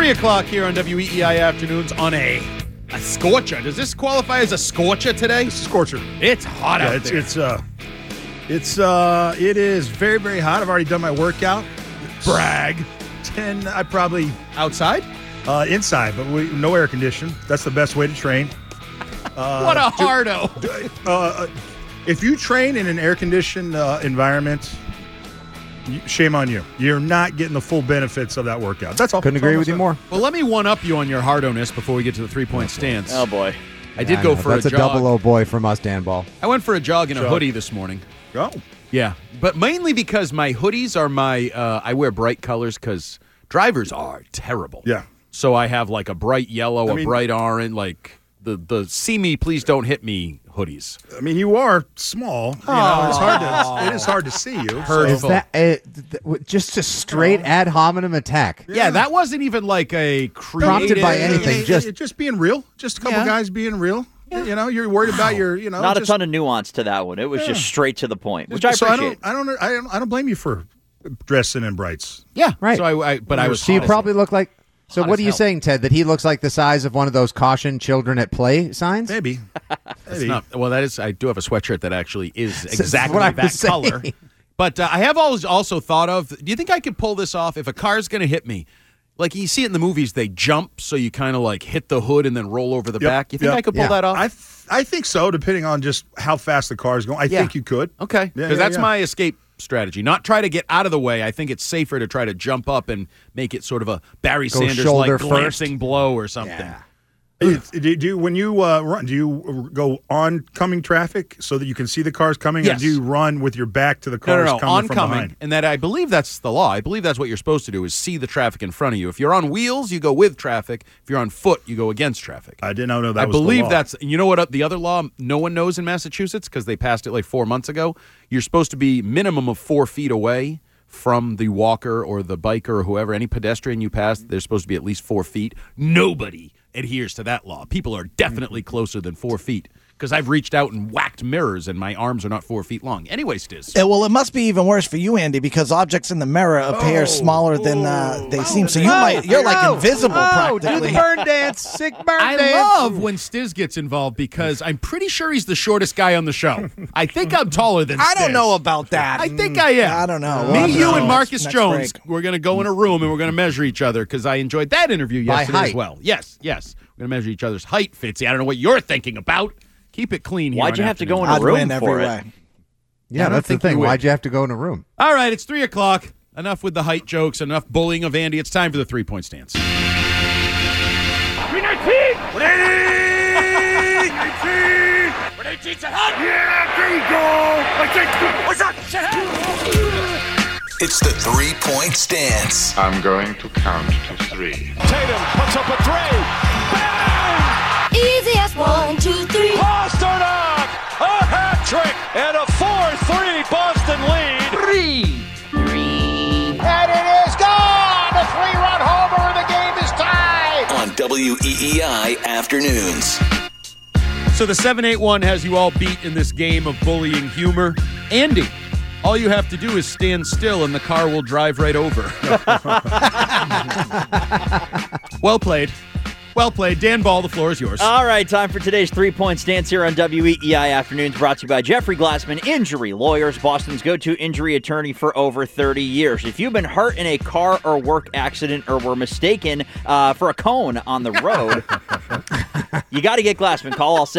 3 o'clock here on WEEI Afternoons on a scorcher. Does this qualify as a scorcher today? It's a scorcher. It's hot out there. It is very, very hot. I've already done my workout. Brag. 10, I probably Outside? inside, but no air condition. That's the best way to train. What a hardo. If you train in an air-conditioned environment, shame on you. You're not getting the full benefits of that workout. That's all. Couldn't agree with you more. Well, let me one-up you on your hardoness before we get to the three-point stance. Oh, boy. I did go for a jog. That's a double O boy from us, Dan Ball. I went for a jog in a hoodie this morning. Oh. Yeah, but mainly because my hoodies are I wear bright colors because drivers are terrible. Yeah. So I have like a bright yellow, a bright orange, like the see me, please don't hit me hoodies. I mean, you are small. You know, it is hard to see you. Hurtful. Is that just a straight ad hominem attack? Yeah, that wasn't even like a creative. Prompted by anything. Just being real. Just a couple guys being real. Yeah. You know, you're worried about your, Not a ton of nuance to that one. It was just straight to the point, which I appreciate. I don't blame you for dressing in brights. Yeah, right. So I was. So you probably look like. So Hot what as are you hell. saying, Ted? That he looks like the size of one of those caution children at play signs? Maybe. It's not, well, that is. I do have a sweatshirt that actually is That's exactly what I that was saying. color. But I have always also thought of. Do you think I could pull this off if a car's going to hit me? Like you see it in the movies, they jump, so you kind of like hit the hood and then roll over the back. You think I could pull that off? I think so, depending on just how fast the car is going. I think you could. Okay, because that's my escape strategy. Not try to get out of the way. I think it's safer to try to jump up and make it sort of a Barry Sanders shoulder like first. glancing blow or something. Yeah. Do you when you run? Do you go oncoming traffic so that you can see the cars coming, Yes. or do you run with your back to the cars coming from oncoming, behind? and that I believe that's the law. I believe that's what you're supposed to do is see the traffic in front of you. If you're on wheels, you go with traffic. If you're on foot, you go against traffic. I did not know that. I was the believe law. that's. You know what? The other law no one knows in Massachusetts because they passed it like 4 months ago. You're supposed to be minimum of 4 feet away from the walker or the biker or whoever, any pedestrian you pass. They're supposed to be at least 4 feet. Nobody adheres to that law. People are definitely closer than 4 feet because I've reached out and whacked mirrors and my arms are not 4 feet long. Anyway, Stiz. Well, it must be even worse for you, Andy, because objects in the mirror appear smaller than they seem. So you're like invisible practically. Do the burn dance. Sick burn I dance. love when Stiz gets involved because I'm pretty sure he's the shortest guy on the show. I think I'm taller than Stiz. I don't know about that. I think I am. I don't know. Me, Well, you, no. and Marcus Next Jones, break. we're going to go in a room and we're going to measure each other because I enjoyed that interview By yesterday as height. well. Yes. We're going to measure each other's height, Fitzy. I don't know what you're thinking about. Keep it clean here. Why'd on you have to go in Afternoons. a I'd room win every for it? way. Yeah, I don't that's the think you thing. would. Why'd you have to go in a room? All right, it's 3 o'clock. Enough with the height jokes, enough bullying of Andy. It's time for the three-point stance. It's the 3-point stance. I'm going to count to 3. Tatum puts up a three. Bang! Easy as 1, 2, 3. Pasternak! A hat trick and a 4-3 Boston lead. And it is gone! A 3-run homer and the game is tied! On WEEI Afternoons. So the 781 has you all beat in this game of bullying humor. Andy, all you have to do is stand still and the car will drive right over. Well played. Well played. Dan Ball, the floor is yours. All right, time for today's 3-point stance here on WEEI Afternoons, brought to you by Jeffrey Glassman Injury Lawyers, Boston's go-to injury attorney for over 30 years. If you've been hurt in a car or work accident or were mistaken for a cone on the road, you got to get Glassman. Call all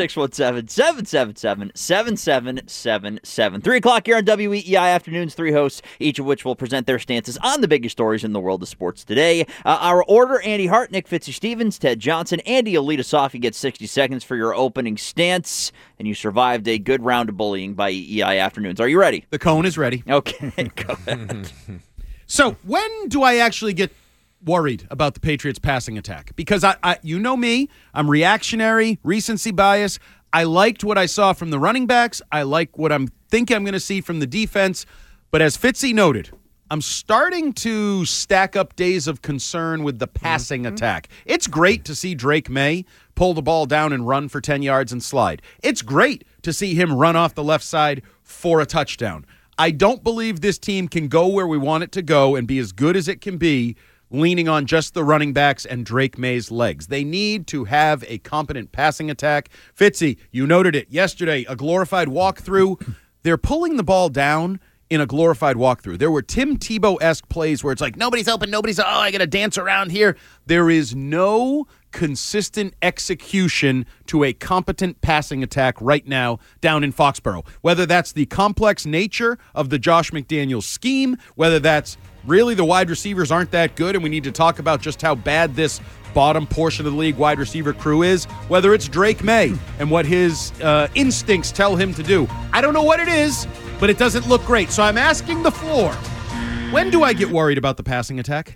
7s at 617-777-7777. 3 o'clock here on WEEI Afternoons, 3 hosts, each of which will present their stances on the biggest stories in the world of sports today. Our order, Andy Hart, Nick Fitzstevens, Ted Johnson, Andy will lead us off. You get 60 seconds for your opening stance, and you survived a good round of bullying by EI Afternoons. Are you ready? The cone is ready. Okay, go ahead. So when do I actually get worried about the Patriots passing attack? Because I you know me, I'm reactionary, recency bias. I liked what I saw from the running backs. I like what I'm going to see from the defense. But as Fitzy noted, I'm starting to stack up days of concern with the passing attack. It's great to see Drake May pull the ball down and run for 10 yards and slide. It's great to see him run off the left side for a touchdown. I don't believe this team can go where we want it to go and be as good as it can be leaning on just the running backs and Drake May's legs. They need to have a competent passing attack. Fitzy, you noted it yesterday, a glorified walkthrough. They're pulling the ball down in a glorified walkthrough. There were Tim Tebow-esque plays where it's like, nobody's open, I got to dance around here. There is no consistent execution to a competent passing attack right now down in Foxborough. Whether that's the complex nature of the Josh McDaniels scheme, whether that's really the wide receivers aren't that good and we need to talk about just how bad this bottom portion of the league wide receiver crew is, whether it's Drake May and what his instincts tell him to do. I don't know what it is, but it doesn't look great. So I'm asking the floor, when do I get worried about the passing attack?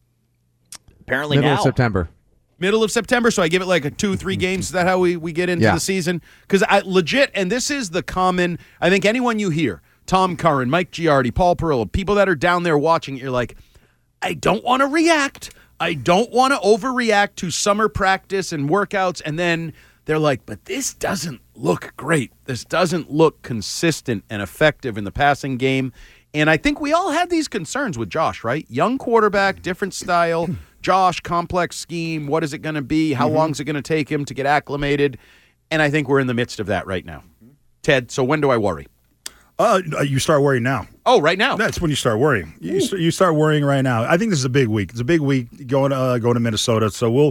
Apparently Middle now. of September. Middle of September, so I give it like a 2-3 games. Is that how we get into the season? Because I legit, and this is the common, I think anyone you hear, Tom Curran, Mike Giardi, Paul Perillo, people that are down there watching, you're like, I don't want to react. I don't want to overreact to summer practice and workouts, and then they're like, but this doesn't look great. This doesn't look consistent and effective in the passing game. And I think we all had these concerns with Josh, right? Young quarterback, different style. Josh, complex scheme. What is it going to be? How long is it going to take him to get acclimated? And I think we're in the midst of that right now. Ted, so when do I worry? You start worrying now. Oh, right now. That's when you start worrying. You start worrying right now. I think this is a big week. It's a big week going to Minnesota. So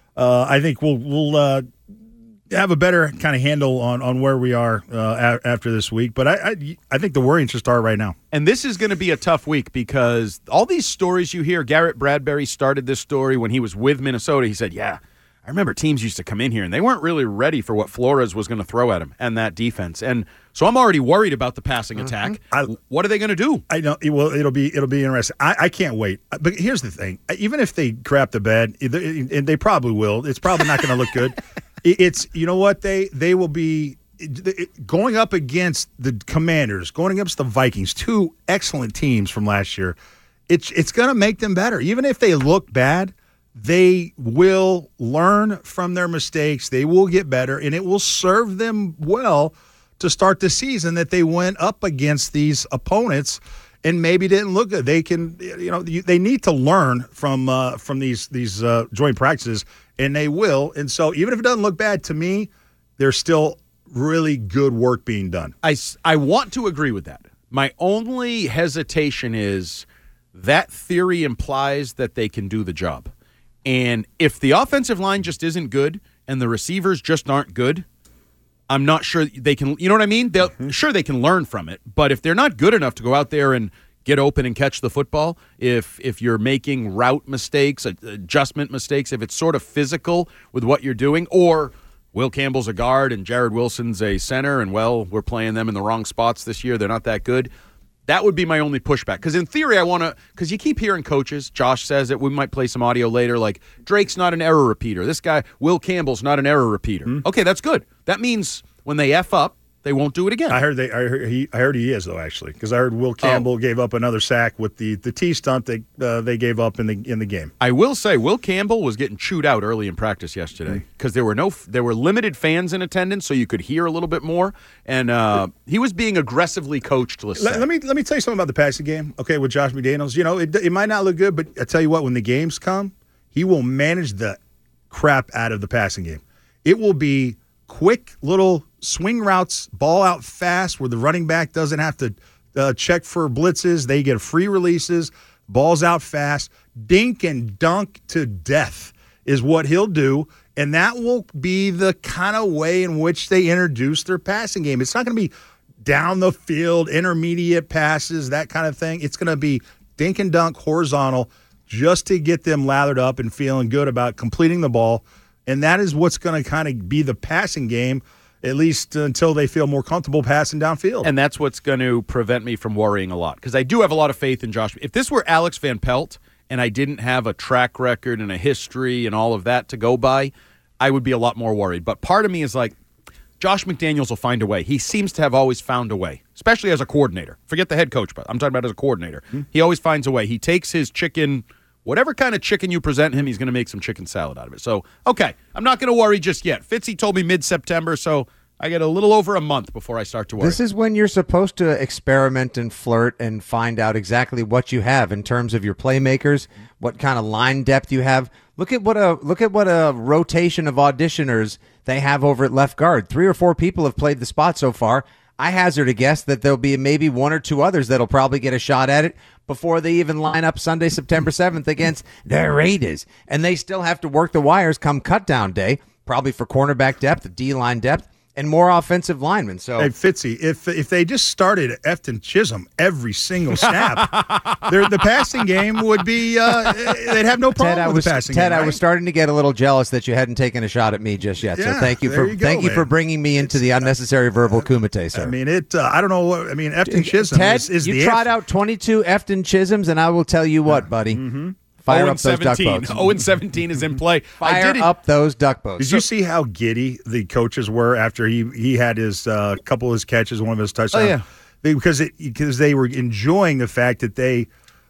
I think we'll have a better kind of handle on where we are after this week. But I think the worrying should start right now. And this is going to be a tough week because all these stories you hear, Garrett Bradbury started this story when he was with Minnesota. He said, yeah, I remember teams used to come in here and they weren't really ready for what Flores was going to throw at him and that defense. And so I'm already worried about the passing attack. What are they going to do? I know. Well, it'll be interesting. I can't wait. But here's the thing. Even if they crap the bed, and they probably will, it's probably not going to look good. It's, you know what, they will be going up against the Commanders, going against the Vikings, two excellent teams from last year. It's going to make them better. Even if they look bad, they will learn from their mistakes. They will get better, and it will serve them well to start the season that they went up against these opponents and maybe didn't look good. They can, they need to learn from these joint practices, and they will. And so even if it doesn't look bad to me, there's still really good work being done. I want to agree with that. My only hesitation is that theory implies that they can do the job. And if the offensive line just isn't good and the receivers just aren't good, I'm not sure they can, you know what I mean? Sure, they can learn from it, but if they're not good enough to go out there and get open and catch the football, if you're making route mistakes, adjustment mistakes, if it's sort of physical with what you're doing, or Will Campbell's a guard and Jared Wilson's a center, and, well, we're playing them in the wrong spots this year, they're not that good, that would be my only pushback. Because in theory, because you keep hearing coaches, Josh says it, we might play some audio later, like, Drake's not an error repeater. This guy, Will Campbell's not an error repeater. Okay, that's good. That means when they F up, they won't do it again. I heard he is, though, actually, because I heard Will Campbell gave up another sack with the T stunt they gave up in the game. I will say Will Campbell was getting chewed out early in practice yesterday because there were limited fans in attendance, so you could hear a little bit more, and he was being aggressively coached. Let me tell you something about the passing game. Okay, with Josh McDaniels, it might not look good, but I tell you what, when the games come, he will manage the crap out of the passing game. It will be quick little swing routes, ball out fast where the running back doesn't have to check for blitzes. They get free releases, balls out fast. Dink and dunk to death is what he'll do, and that will be the kind of way in which they introduce their passing game. It's not going to be down the field, intermediate passes, that kind of thing. It's going to be dink and dunk, horizontal, just to get them lathered up and feeling good about completing the ball. And that is what's going to kind of be the passing game, at least until they feel more comfortable passing downfield. And that's what's going to prevent me from worrying a lot, because I do have a lot of faith in Josh. If this were Alex Van Pelt and I didn't have a track record and a history and all of that to go by, I would be a lot more worried. But part of me is like, Josh McDaniels will find a way. He seems to have always found a way, especially as a coordinator. Forget the head coach, but I'm talking about as a coordinator. He always finds a way. He takes his chicken, whatever kind of chicken you present him, he's going to make some chicken salad out of it. So, okay, I'm not going to worry just yet. Fitzy told me mid-September, so I get a little over a month before I start to worry. This is when you're supposed to experiment and flirt and find out exactly what you have in terms of your playmakers, what kind of line depth you have. Look at what a rotation of auditioners they have over at left guard. 3 or 4 people have played the spot so far. I hazard a guess that there'll be maybe 1 or 2 others that'll probably get a shot at it before they even line up Sunday, September 7th against the Raiders. And they still have to work the wires come cutdown day, probably for cornerback depth, D-line depth, and more offensive linemen. So, hey, Fitzy, if they just started Efton Chisholm every single snap, the passing game would be they'd have no problem with the passing game. Ted, right? I was starting to get a little jealous that you hadn't taken a shot at me just yet. Yeah, so thank you for bringing me into the unnecessary verbal kumite, sir. I mean, I don't know what. I mean, Efton Chisholm Ted, is you the tried out 22 Efton Chisholms, and I will tell you what, buddy. Mm-hmm. Fire up those duck boats. 0-17 is in play. Fire up those duck boats. Did you see how giddy the coaches were after he had his couple of his catches, one of his touchdowns? Oh, yeah. Because they were enjoying the fact that they,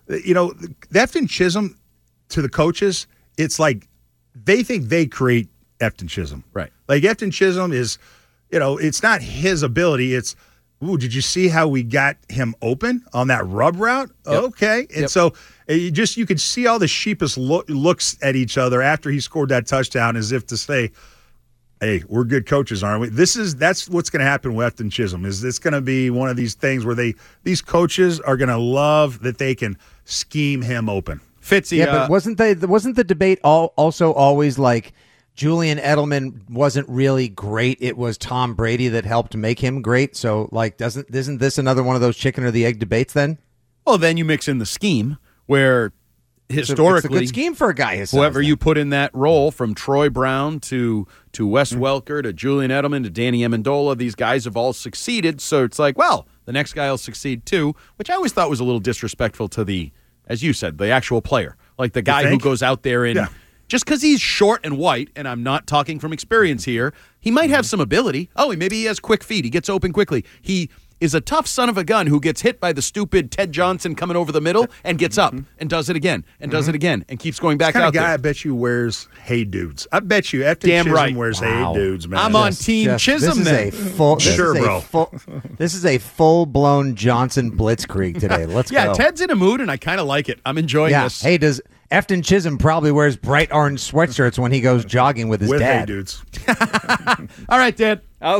Efton Chisholm, to the coaches, it's like they think they create Efton Chisholm. Right. Like Efton Chisholm is, it's not his ability. It's, ooh, did you see how we got him open on that rub route? Yep. Okay. And so you could see all the sheepish looks at each other after he scored that touchdown as if to say, hey, we're good coaches, aren't we? That's what's going to happen with Efton Chisholm. Is it's going to be one of these things where these coaches are going to love that they can scheme him open. Fitzy, but wasn't the debate also always like Julian Edelman wasn't really great? It was Tom Brady that helped make him great. So like, isn't this another one of those chicken or the egg debates then? Well, then you mix in the scheme where historically, it's a good scheme for a guy his size, whoever then. you put in that role, from Troy Brown to Wes Welker to Julian Edelman to Danny Amendola, these guys have all succeeded. So it's like, well, the next guy will succeed too, which I always thought was a little disrespectful to the, as you said, the actual player, like the guy who goes out there and. Yeah. Just because he's short and white, and I'm not talking from experience here, he might have some ability. Oh, maybe he has quick feet. He gets open quickly. He is a tough son of a gun who gets hit by the stupid Ted Johnson coming over the middle and gets up and does it again and does it again and keeps going back out there. Guy, I bet you wears Hey Dudes. I bet you Efton Chisholm wears Hey Dudes, man. I'm on Team Chisholm then. This is a full-blown Johnson blitzkrieg today. Let's go. Yeah, Ted's in a mood, and I kind of like it. I'm enjoying this. Hey, does Efton Chisholm probably wears bright orange sweatshirts when he goes jogging with his dad? Hey Dudes. All right, Dad.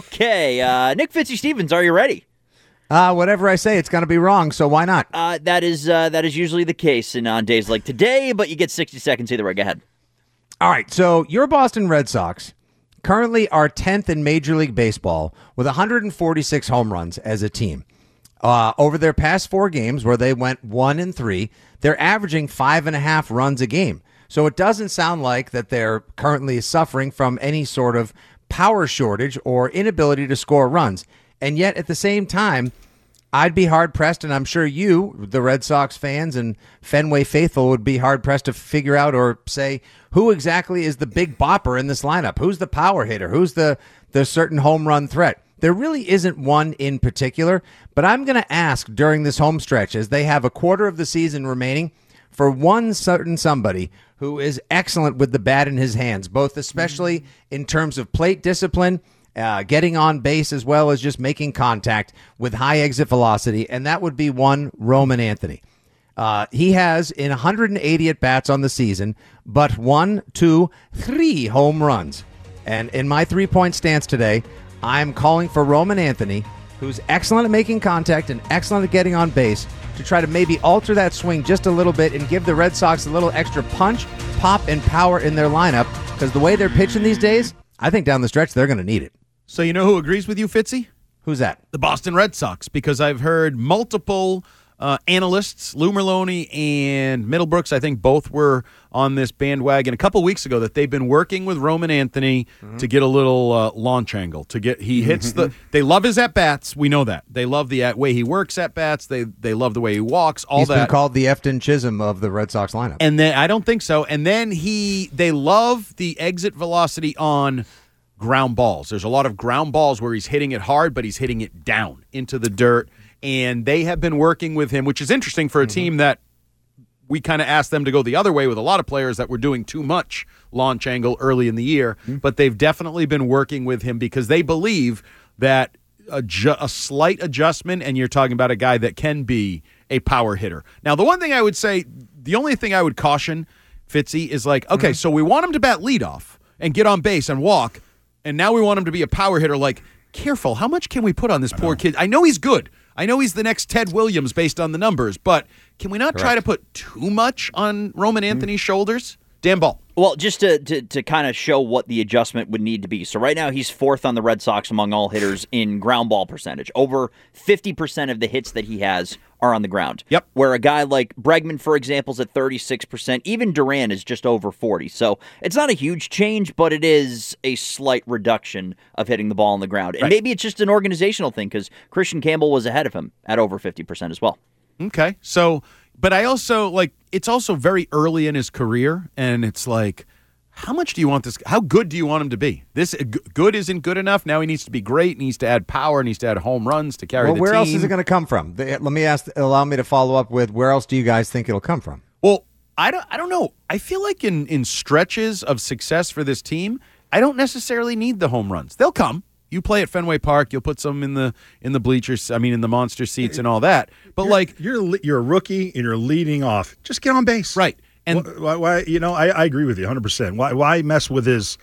Okay, Nick Fitzy-Stevens, are you ready? Whatever I say, it's going to be wrong, so why not? That is usually the case on days like today, but you get 60 seconds either way. Go ahead. All right, so your Boston Red Sox currently are 10th in Major League Baseball with 146 home runs as a team. Over their past 4 games, where they went 1-3, they're averaging 5.5 runs a game. So it doesn't sound like that they're currently suffering from any sort of power shortage or inability to score runs. And yet, at the same time, I'd be hard-pressed, and I'm sure you, the Red Sox fans and Fenway faithful, would be hard-pressed to figure out or say who exactly is the big bopper in this lineup. Who's the power hitter? Who's the certain home run threat? There really isn't one in particular, but I'm going to ask during this home stretch, as they have a quarter of the season remaining, for one certain somebody who is excellent with the bat in his hands, both especially in terms of plate discipline, getting on base, as well as just making contact with high exit velocity, and that would be one Roman Anthony. He has, in 180 at-bats on the season, but 1, 2, 3 home runs. And in my three-point stance today, I'm calling for Roman Anthony, who's excellent at making contact and excellent at getting on base, to try to maybe alter that swing just a little bit and give the Red Sox a little extra punch, pop, and power in their lineup, because the way they're pitching these days, I think down the stretch they're going to need it. So you know who agrees with you, Fitzy? Who's that? The Boston Red Sox, because I've heard multiple analysts, Lou Merloni and Middlebrooks, I think both were on this bandwagon a couple weeks ago, that they've been working with Roman Anthony to get a little launch angle. He hits they love his at-bats. We know that. They love the way he works at-bats. They love the way he walks, He's been called the Efton Chisholm of the Red Sox lineup. And then I don't think so. And then they love the exit velocity on ground balls. There's a lot of ground balls where he's hitting it hard, but he's hitting it down into the dirt. And they have been working with him, which is interesting for a team that we kind of asked them to go the other way with a lot of players that were doing too much launch angle early in the year. But they've definitely been working with him because they believe that a slight adjustment, and you're talking about a guy that can be a power hitter. Now, the one thing I would say, the only thing I would caution Fitzy is like, okay, so we want him to bat leadoff and get on base and walk, and now we want him to be a power hitter. Like, careful, how much can we put on this poor kid? I know he's good. I know he's the next Ted Williams based on the numbers, but can we not try to put too much on Roman Anthony's shoulders? Dan Ball. Well, just to kind of show what the adjustment would need to be. So right now he's fourth on the Red Sox among all hitters in ground ball percentage. Over 50% of the hits that he has are on the ground. Yep. Where a guy like Bregman, for example, is at 36%. Even Duran is just over 40. So it's not a huge change, but it is a slight reduction of hitting the ball on the ground. And maybe it's just an organizational thing because Christian Campbell was ahead of him at over 50% as well. Okay. So, but I also, like, it's also very early in his career, and it's like, how much do you want this? How good do you want him to be? This good isn't good enough. Now he needs to be great. Needs to add power. Needs to add home runs to carry the team. Where else is it going to come from? Allow me to follow up with where else do you guys think it'll come from? Well, I don't know. I feel like in stretches of success for this team, I don't necessarily need the home runs. They'll come. You play at Fenway Park, you'll put some in the bleachers. I mean, in the monster seats and all that. But you're a rookie and you're leading off. Just get on base, right? And why I agree with you 100%. Why mess with his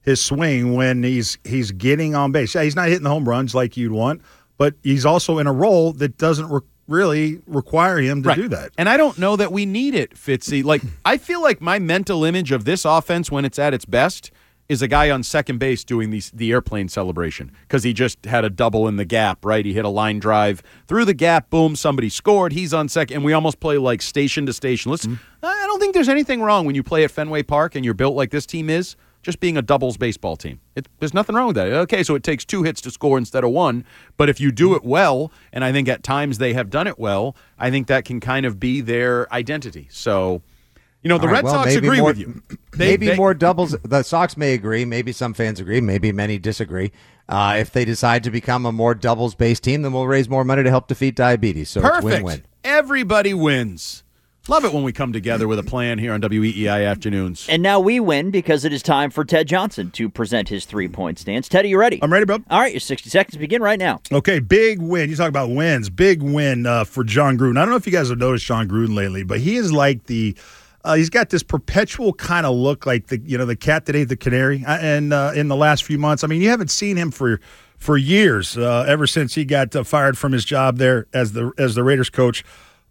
swing when he's getting on base? Yeah, he's not hitting the home runs like you'd want, but he's also in a role that doesn't really require him to do that. And I don't know that we need it, Fitzy. Like, I feel like my mental image of this offense when it's at its best is a guy on second base doing the airplane celebration because he just had a double in the gap, right? He hit a line drive through the gap, boom, somebody scored, he's on second, and we almost play like station to station. Listen, I don't think there's anything wrong when you play at Fenway Park and you're built like this team is, just being a doubles baseball team. There's nothing wrong with that. Okay, so it takes 2 hits to score instead of 1, but if you do it well, and I think at times they have done it well, I think that can kind of be their identity. So, the Red Sox agree with you. Maybe more doubles. The Sox may agree. Maybe some fans agree. Maybe many disagree. If they decide to become a more doubles-based team, then we'll raise more money to help defeat diabetes. So perfect. It's win-win. Everybody wins. Love it when we come together with a plan here on WEEI Afternoons. And now we win because it is time for Ted Johnson to present his 3-point stance. Ted, are you ready? I'm ready, bro. All right, your 60 seconds begin right now. Okay, big win. You talk about wins. Big win for John Gruden. I don't know if you guys have noticed John Gruden lately, but he is like he's got this perpetual kind of look like the cat that ate the canary. And in the last few months, I mean, you haven't seen him for years, ever since he got fired from his job there as the Raiders coach,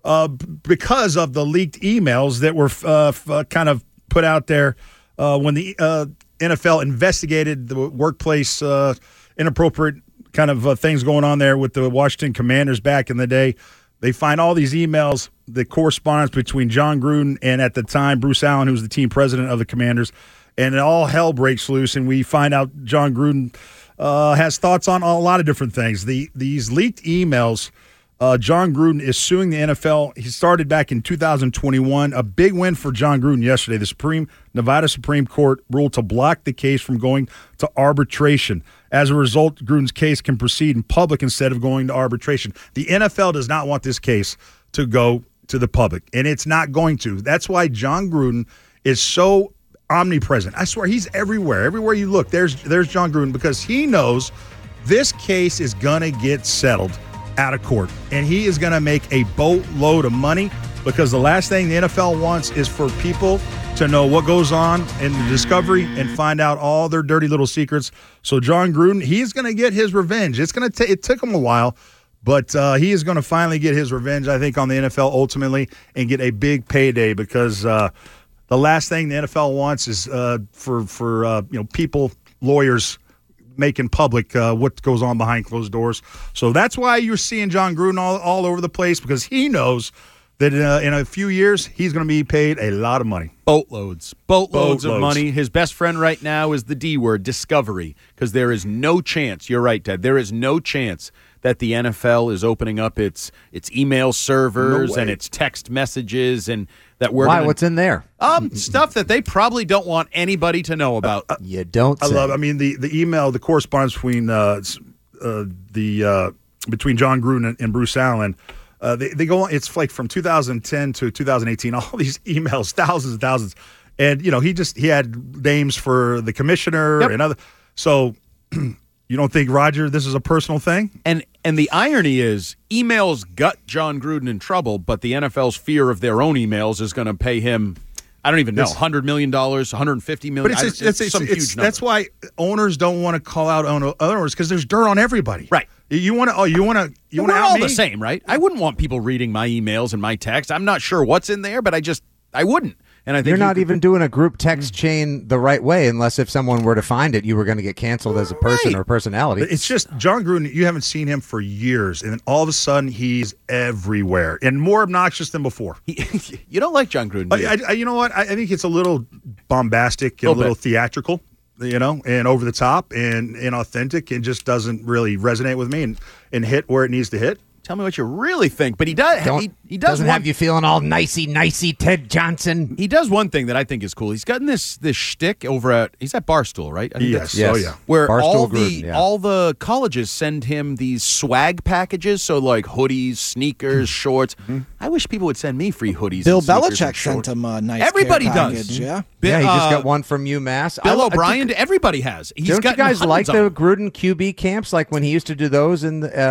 because of the leaked emails that were kind of put out there when the NFL investigated the workplace inappropriate kind of things going on there with the Washington Commanders back in the day. They find all these emails, the correspondence between John Gruden and, at the time, Bruce Allen, who was the team president of the Commanders, and all hell breaks loose, and we find out John Gruden has thoughts on a lot of different things. These leaked emails, John Gruden is suing the NFL. He started back in 2021. A big win for John Gruden yesterday. The Nevada Supreme Court ruled to block the case from going to arbitration. As a result, Gruden's case can proceed in public instead of going to arbitration. The NFL does not want this case to go to the public, and it's not going to. That's why John Gruden is so omnipresent. I swear, he's everywhere. Everywhere you look, there's John Gruden, because he knows this case is going to get settled out of court, and he is going to make a boatload of money, because the last thing the NFL wants is for people to know what goes on in the discovery and find out all their dirty little secrets. So John Gruden, he's going to get his revenge. It took him a while, but he is going to finally get his revenge, I think, on the NFL ultimately, and get a big payday, because the last thing the NFL wants is for people, lawyers, making public what goes on behind closed doors. So that's why you're seeing John Gruden all over the place, because he knows that in a few years he's going to be paid a lot of money. Boatloads of money. His best friend right now is the D word, discovery, because there is no chance, you're right, Ted, there is no chance that the NFL is opening up its email servers and its text messages, and that we're what's in there? Stuff that they probably don't want anybody to know about. You don't say. I mean, the email, the correspondence between between John Gruden and Bruce Allen, They go on. It's like from 2010 to 2018. All these emails, thousands and thousands, and he had names for the commissioner and other. So you don't think, Roger, this is a personal thing? And the irony is, emails got John Gruden in trouble, but the NFL's fear of their own emails is going to pay him. I don't even know, $100 million, $150 million. But it's some huge number. That's why owners don't want to call out other owners, because there's dirt on everybody. Right. You want to out all me? The same, right? I wouldn't want people reading my emails and my texts. I'm not sure what's in there, but I wouldn't. And I think you're not even doing a group text chain the right way, unless if someone were to find it, you were going to get canceled as a person or personality. It's just John Gruden. You haven't seen him for years, and then all of a sudden he's everywhere and more obnoxious than before. You don't like John Gruden, do you? You know what? I think it's a little bombastic, a little theatrical, and over the top and inauthentic, and just doesn't really resonate with me and hit where it needs to hit. Tell me what you really think. But he does. He doesn't have you feeling all nicey, Ted Johnson. He does one thing that I think is cool. He's gotten this shtick over he's at Barstool, right? Yes. Oh yeah. Where Barstool all the colleges send him these swag packages, so like hoodies, sneakers, shorts. Mm-hmm. I wish people would send me free hoodies. Bill Belichick sent him a nice Everybody care package, does. Yeah. He just got one from UMass. Bill O'Brien, everybody has. Don't you guys like the Gruden QB camps, like when he used to do those?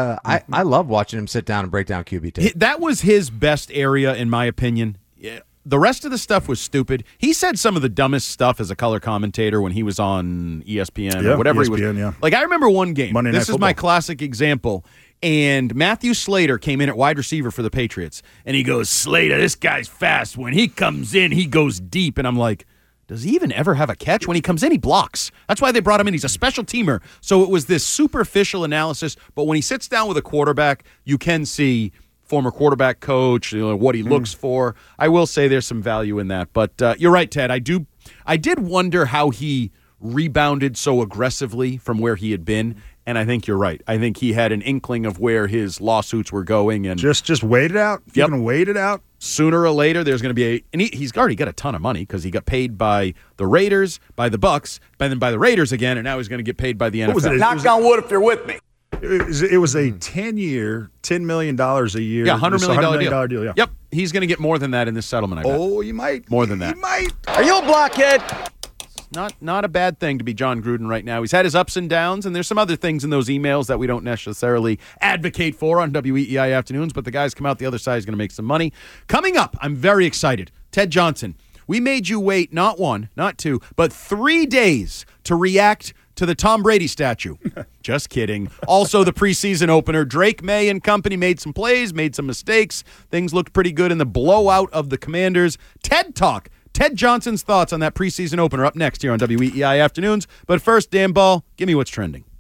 I love watching him sit down and break down QB tape. That was his best area, in my opinion. The rest of the stuff was stupid. He said some of the dumbest stuff as a color commentator when he was on ESPN or whatever he was. Yeah. Like, I remember one game. Monday Night This is Football. my classic example. And Matthew Slater came in at wide receiver for the Patriots. And he goes, Slater, this guy's fast. When he comes in, he goes deep. And I'm like, does he even ever have a catch? When he comes in, he blocks. That's why they brought him in. He's a special teamer. So it was this superficial analysis. But when he sits down with a quarterback, you can see former quarterback coach, what he looks for. I will say there's some value in that. But you're right, Ted. I did wonder how he rebounded so aggressively from where he had been. And I think you're right. I think he had an inkling of where his lawsuits were going. And just wait it out. If you're going to wait it out. Sooner or later, there's going to be and he's already got a ton of money because he got paid by the Raiders, by the Bucks, and then by the Raiders again, and now he's going to get paid by the NFL. Knock on wood if you're with me. It was a 10-year, $10 million a year. Yeah, $100 million deal. Yeah. Yep, he's going to get more than that in this settlement, I bet. Oh, you might. More than that. You might. Are you a blockhead? Not a bad thing to be John Gruden right now. He's had his ups and downs, and there's some other things in those emails that we don't necessarily advocate for on WEEI Afternoons, but the guys come out the other side is going to make some money. Coming up, I'm very excited. Ted Johnson, we made you wait not 1, not 2, but 3 days to react to the Tom Brady statue. Just kidding. Also, the preseason opener, Drake May and company made some plays, made some mistakes. Things looked pretty good in the blowout of the Commanders. TED Talk. Ted Johnson's thoughts on that preseason opener up next here on WEEI Afternoons. But first, Dan Ball, give me what's trending.